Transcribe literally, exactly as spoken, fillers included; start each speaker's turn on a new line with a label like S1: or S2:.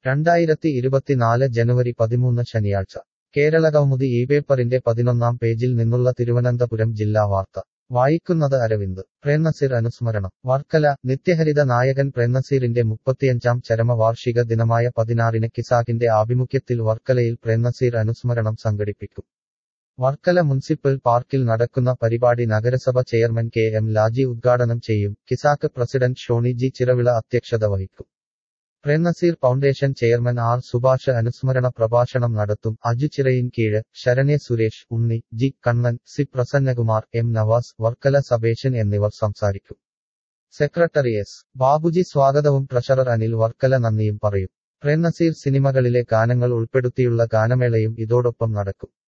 S1: രണ്ടായിരത്തി ഇരുപത്തിനാല് ജനുവരി പതിമൂന്ന് ശനിയാഴ്ച കേരളകൗമുദി ഈ പേപ്പറിന്റെ പതിനൊന്നാം പേജിൽ നിന്നുള്ള തിരുവനന്തപുരം ജില്ലാ വാർത്ത വായിക്കുന്നത് അരവിന്ദ്. പ്രേംനസീർ അനുസ്മരണം. വർക്കല. നിത്യഹരിത നായകൻ പ്രേംനസീറിന്റെ മുപ്പത്തിയഞ്ചാം ചരമവാർഷിക ദിനമായ പതിനാറിന് കിസാക്കിന്റെ ആഭിമുഖ്യത്തിൽ വർക്കലയിൽ പ്രേംനസീർ അനുസ്മരണം സംഘടിപ്പിക്കും. വർക്കല മുനിസിപ്പൽ പാർക്കിൽ നടക്കുന്ന പരിപാടി നഗരസഭ ചെയർമാൻ കെ എം ലാജി ഉദ്ഘാടനം ചെയ്യും. കിസാക്ക് പ്രസിഡന്റ് ഷോണി ജി ചിറവിള അധ്യക്ഷത വഹിക്കും. Prem Nazir foundation chairman R Subhash അനുസ്മരണ പ്രഭാഷണം നടത്തും. Aju Chirayinkeezhu, Saranya Suresh, Unni, G Kannan, C Prasannakumar, M Navas, Varkala Sabeshan എന്നിവർ സംസാരിക്കും. സെക്രട്ടറി എസ് ബാബുജി സ്വാഗതവും ട്രഷറർ അനിൽ വർക്കല നന്ദിയും പറയും. പ്രേംനസീർ സിനിമകളിലെ ഗാനങ്ങൾ ഉൾപ്പെടുത്തിയുള്ള ഗാനമേളയും ഇതോടൊപ്പം നടക്കും.